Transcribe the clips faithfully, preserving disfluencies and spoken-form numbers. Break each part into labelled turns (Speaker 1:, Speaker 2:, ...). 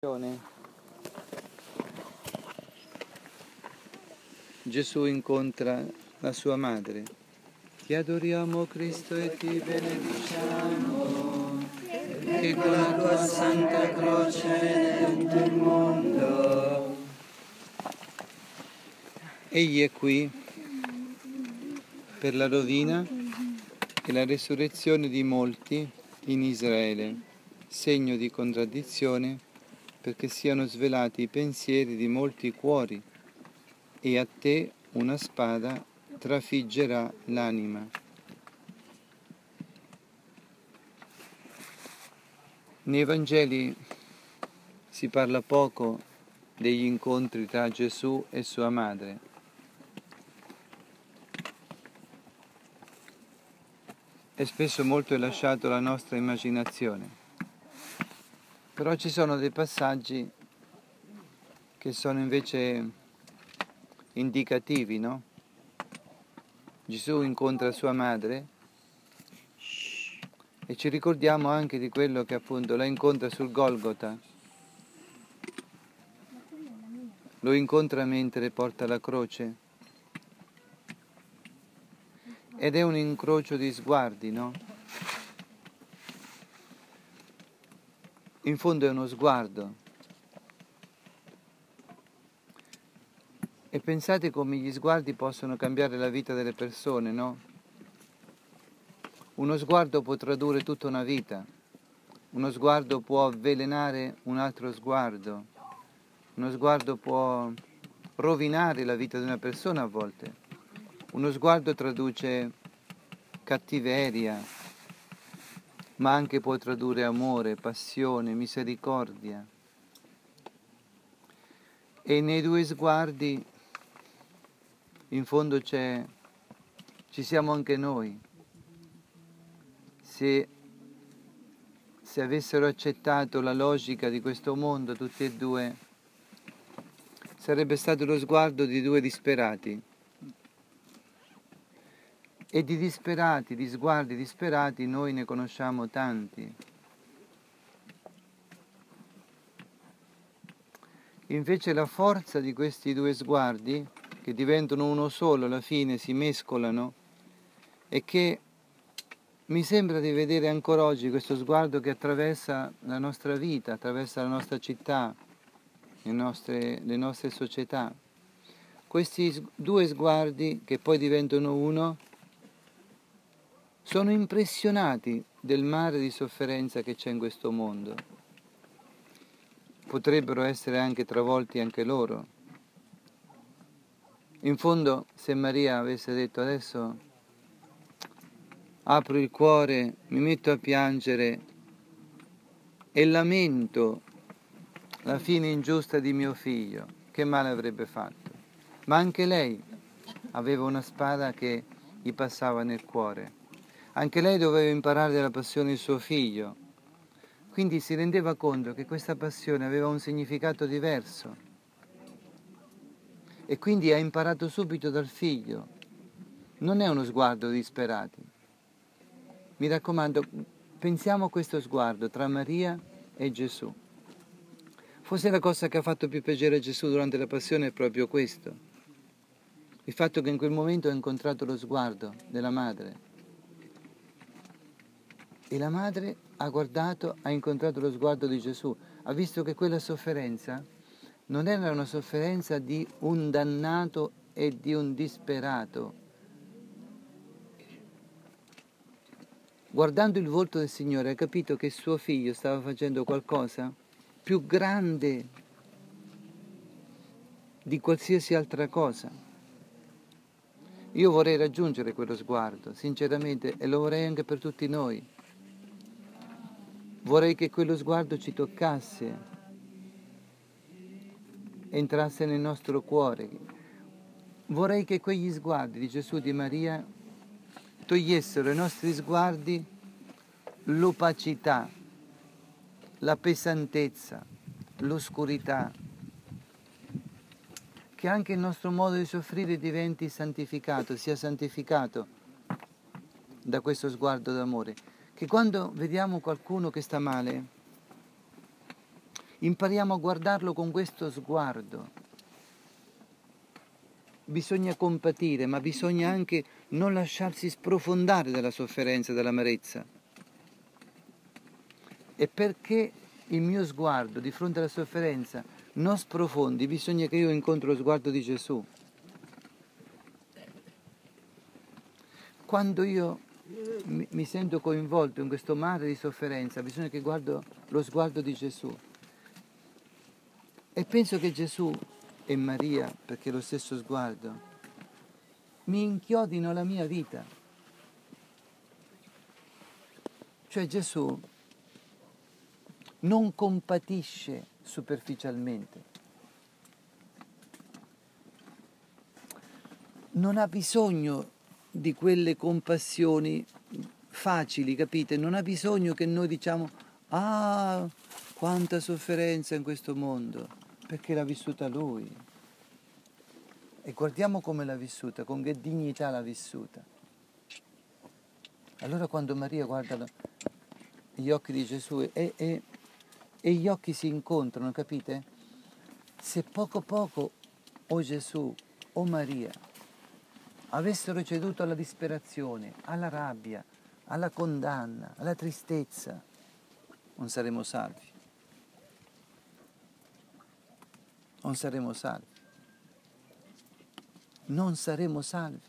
Speaker 1: Gesù incontra la sua madre. Ti adoriamo Cristo e ti benediciamo, che con la tua santa croce hai redento il mondo. Egli è qui per la rovina e la resurrezione di molti in Israele, segno di contraddizione, perché siano svelati i pensieri di molti cuori, e a te una spada trafiggerà l'anima. Nei Vangeli si parla poco degli incontri tra Gesù e sua madre. E spesso molto è lasciato alla nostra immaginazione. Però ci sono dei passaggi che sono invece indicativi, no? Gesù incontra sua madre e ci ricordiamo anche di quello che appunto la incontra sul Golgota. Lo incontra mentre porta la croce. Ed è un incrocio di sguardi, no? In fondo è uno sguardo. E pensate come gli sguardi possono cambiare la vita delle persone, no? Uno sguardo può tradurre tutta una vita. Uno sguardo può avvelenare un altro sguardo. Uno sguardo può rovinare la vita di una persona a volte. Uno sguardo traduce cattiveria, ma anche può tradurre amore, passione, misericordia. E nei due sguardi, in fondo c'è, ci siamo anche noi. Se, se avessero accettato la logica di questo mondo, tutti e due, sarebbe stato lo sguardo di due disperati. E di disperati, di sguardi disperati, noi ne conosciamo tanti. Invece la forza di questi due sguardi, che diventano uno solo, alla fine si mescolano, è che mi sembra di vedere ancora oggi questo sguardo che attraversa la nostra vita, attraversa la nostra città, le nostre, le nostre società. Questi due sguardi, che poi diventano uno, sono impressionati del mare di sofferenza che c'è in questo mondo. Potrebbero essere anche travolti anche loro. In fondo, se Maria avesse detto adesso apro il cuore, mi metto a piangere e lamento la fine ingiusta di mio figlio, che male avrebbe fatto? Ma anche lei aveva una spada che gli passava nel cuore. Anche lei doveva imparare dalla passione di suo figlio. Quindi si rendeva conto che questa passione aveva un significato diverso. E quindi ha imparato subito dal figlio. Non è uno sguardo di disperati. Mi raccomando, pensiamo a questo sguardo tra Maria e Gesù. Forse la cosa che ha fatto più piacere a Gesù durante la passione è proprio questo. Il fatto che in quel momento ha incontrato lo sguardo della madre. E la madre ha guardato, ha incontrato lo sguardo di Gesù. Ha visto che quella sofferenza non era una sofferenza di un dannato e di un disperato. Guardando il volto del Signore ha capito che suo figlio stava facendo qualcosa più grande di qualsiasi altra cosa. Io vorrei raggiungere quello sguardo, sinceramente, e lo vorrei anche per tutti noi. Vorrei che quello sguardo ci toccasse, entrasse nel nostro cuore. Vorrei che quegli sguardi di Gesù e di Maria togliessero ai nostri sguardi l'opacità, la pesantezza, l'oscurità, che anche il nostro modo di soffrire diventi santificato, sia santificato da questo sguardo d'amore. Che quando vediamo qualcuno che sta male, impariamo a guardarlo con questo sguardo. Bisogna compatire, ma bisogna anche non lasciarsi sprofondare dalla sofferenza, dall'amarezza. E perché il mio sguardo di fronte alla sofferenza non sprofondi, bisogna che io incontro lo sguardo di Gesù. Quando io mi, mi sento coinvolto in questo mare di sofferenza, bisogna che guardo lo sguardo di Gesù. E penso che Gesù e Maria, perché è lo stesso sguardo, mi inchiodino la mia vita. Cioè Gesù non compatisce superficialmente, non ha bisogno di quelle compassioni facili, capite? Non ha bisogno che noi diciamo ah, quanta sofferenza in questo mondo, perché l'ha vissuta Lui. E guardiamo come l'ha vissuta, con che dignità l'ha vissuta. Allora quando Maria guarda gli occhi di Gesù e, e, e gli occhi si incontrano, capite? Se poco poco o Gesù o Maria avessero ceduto alla disperazione, alla rabbia, alla condanna, alla tristezza, non saremo salvi. Non saremo salvi. Non saremo salvi.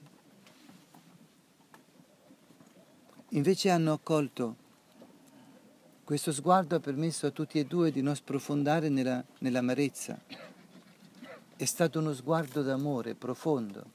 Speaker 1: Invece hanno accolto questo sguardo, ha permesso a tutti e due di non sprofondare nella, nell'amarezza. È stato uno sguardo d'amore profondo.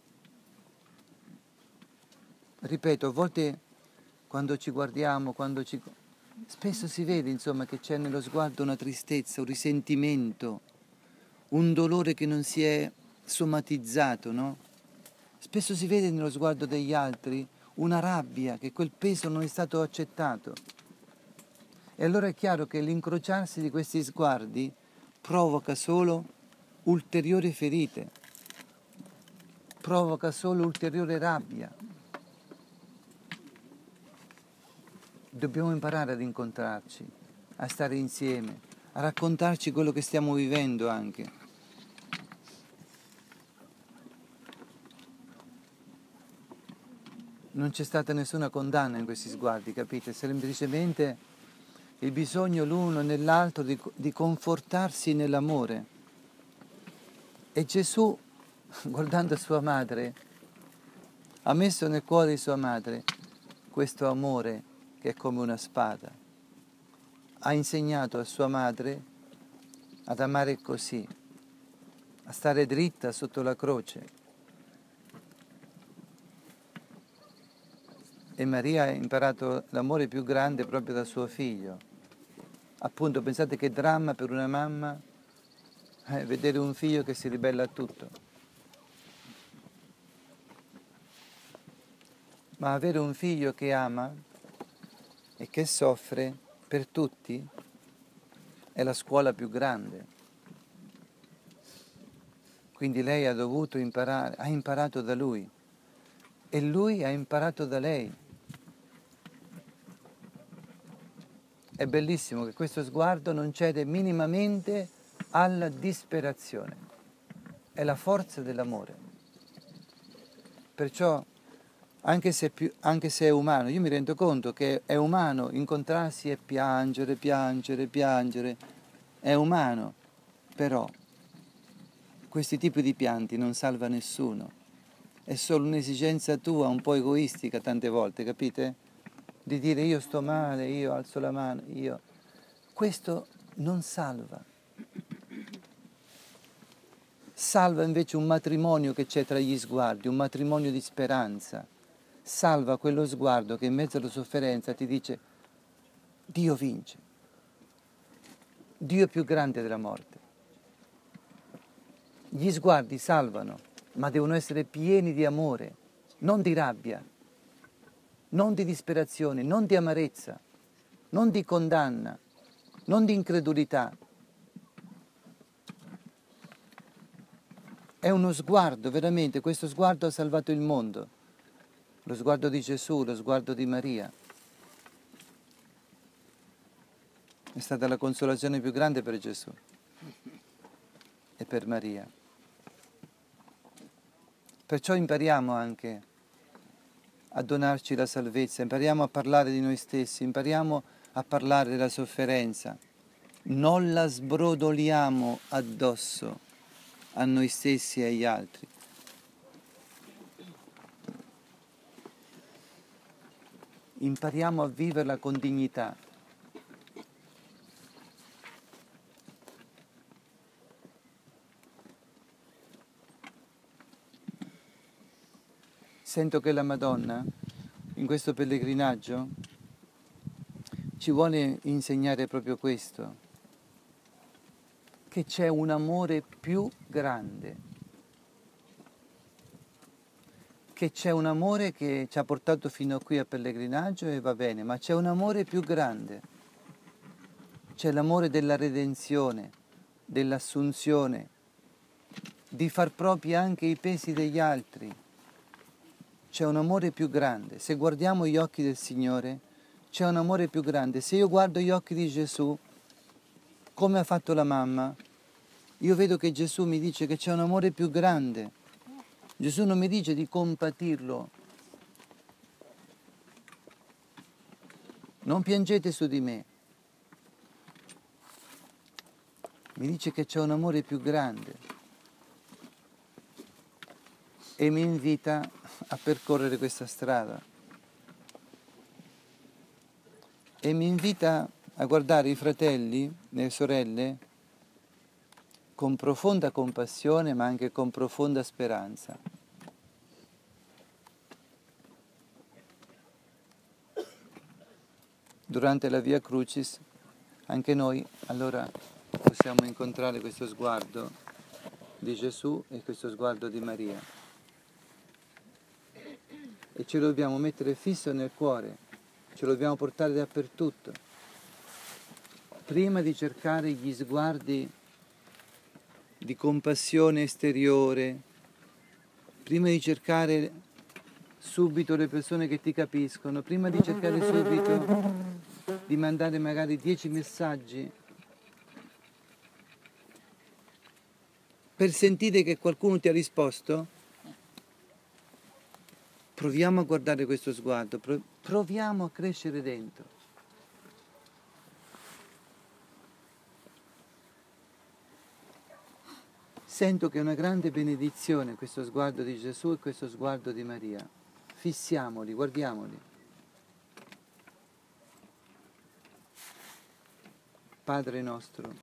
Speaker 1: Ripeto, a volte quando ci guardiamo, quando ci... spesso si vede insomma che c'è nello sguardo una tristezza, un risentimento, un dolore che non si è somatizzato, no? Spesso si vede nello sguardo degli altri una rabbia, che quel peso non è stato accettato. E allora è chiaro che l'incrociarsi di questi sguardi provoca solo ulteriori ferite, provoca solo ulteriore rabbia. Dobbiamo imparare ad incontrarci, a stare insieme, a raccontarci quello che stiamo vivendo anche. Non c'è stata nessuna condanna in questi sguardi, capite? Semplicemente il bisogno l'uno nell'altro di, di confortarsi nell'amore. E Gesù, guardando sua madre, ha messo nel cuore di sua madre questo amore che è come una spada. Ha insegnato a sua madre ad amare così, a stare dritta sotto la croce. E Maria ha imparato l'amore più grande proprio da suo figlio. Appunto, pensate che dramma per una mamma eh, vedere un figlio che si ribella a tutto. Ma avere un figlio che ama e che soffre per tutti è la scuola più grande. Quindi lei ha dovuto imparare, ha imparato da lui e lui ha imparato da lei. È bellissimo che questo sguardo non cede minimamente alla disperazione. È la forza dell'amore. Perciò, anche se, più, anche se è umano, io mi rendo conto che è umano incontrarsi e piangere, piangere, piangere. È umano, però questi tipi di pianti non salva nessuno. È solo un'esigenza tua, un po' egoistica tante volte, capite? Di dire io sto male, io alzo la mano, io... Questo non salva. Salva invece un matrimonio che c'è tra gli sguardi, un matrimonio di speranza. Salva quello sguardo che in mezzo alla sofferenza ti dice Dio vince. Dio è più grande della morte. Gli sguardi salvano, ma devono essere pieni di amore, non di rabbia, non di disperazione, non di amarezza, non di condanna, non di incredulità. È uno sguardo, veramente, questo sguardo ha salvato il mondo. Lo sguardo di Gesù, lo sguardo di Maria. È stata la consolazione più grande per Gesù. e per Maria. Perciò impariamo anche a donarci la salvezza, impariamo a parlare di noi stessi, impariamo a parlare della sofferenza. Non la sbrodoliamo addosso a noi stessi e agli altri. Impariamo a viverla con dignità. Sento che la Madonna, in questo pellegrinaggio, ci vuole insegnare proprio questo, che c'è un amore più grande, che c'è un amore che ci ha portato fino a qui al pellegrinaggio e va bene, ma c'è un amore più grande, c'è l'amore della redenzione, dell'assunzione, di far propri anche i pesi degli altri. C'è un amore più grande. Se guardiamo gli occhi del Signore, c'è un amore più grande. Se io guardo gli occhi di Gesù, come ha fatto la mamma, io vedo che Gesù mi dice che c'è un amore più grande. Gesù non mi dice di compatirlo. Non piangete su di me. Mi dice che c'è un amore più grande. E mi invita a percorrere questa strada. E mi invita a guardare i fratelli e le sorelle con profonda compassione, ma anche con profonda speranza. Durante la Via Crucis, anche noi allora possiamo incontrare questo sguardo di Gesù e questo sguardo di Maria. E ce lo dobbiamo mettere fisso nel cuore, ce lo dobbiamo portare dappertutto. Prima di cercare gli sguardi di compassione esteriore, prima di cercare subito le persone che ti capiscono, prima di cercare subito di mandare magari dieci messaggi per sentire che qualcuno ti ha risposto, proviamo a guardare questo sguardo, proviamo a crescere dentro. Sento che è una grande benedizione questo sguardo di Gesù e questo sguardo di Maria. Fissiamoli, guardiamoli. Padre nostro,